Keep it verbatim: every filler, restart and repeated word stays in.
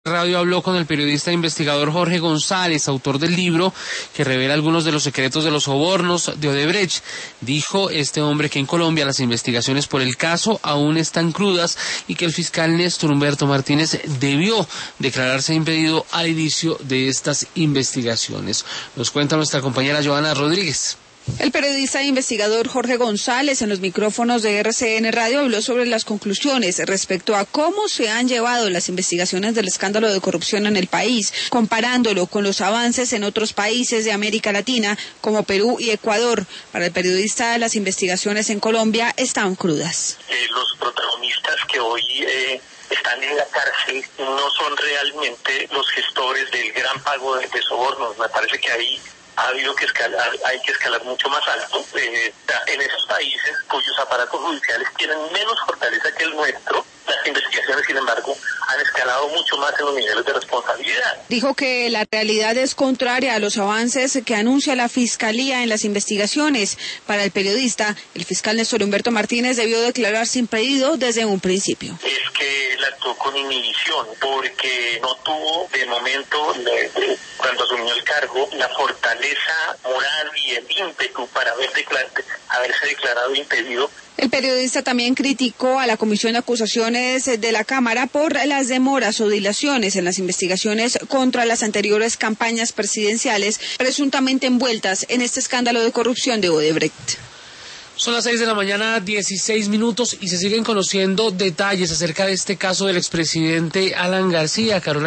Radio habló con el periodista e investigador Jorge González, autor del libro que revela algunos de los secretos de los sobornos de Odebrecht. Dijo este hombre que en Colombia las investigaciones por el caso aún están crudas y que el fiscal Néstor Humberto Martínez debió declararse impedido al inicio de estas investigaciones. Nos cuenta nuestra compañera Joana Rodríguez. El periodista e investigador Jorge González en los micrófonos de R C N Radio habló sobre las conclusiones respecto a cómo se han llevado las investigaciones del escándalo de corrupción en el país, comparándolo con los avances en otros países de América Latina como Perú y Ecuador. Para el periodista, las investigaciones en Colombia están crudas. Eh, los protagonistas que hoy eh, están en la cárcel no son realmente los gestores del gran pago de, de sobornos. Me parece que ahí ha habido que escalar, hay que escalar mucho más alto. Eh, en esos países cuyos aparatos judiciales tienen menos fortaleza que el nuestro, las investigaciones, sin embargo, han escalado mucho más en los niveles de responsabilidad. Dijo que la realidad es contraria a los avances que anuncia la Fiscalía en las investigaciones. Para el periodista, el fiscal Néstor Humberto Martínez debió declararse impedido desde un principio. Es que él actuó con inhibición porque no tuvo de momento, de, de, cuando asumió el cargo, la fortaleza moral y el ímpetu para haber declar- haberse declarado impedido. El periodista también criticó a la Comisión de Acusaciones de la Cámara por las demoras o dilaciones en las investigaciones contra las anteriores campañas presidenciales presuntamente envueltas en este escándalo de corrupción de Odebrecht. Son las seis de la mañana, dieciséis minutos, y se siguen conociendo detalles acerca de este caso del expresidente Alan García. Carolina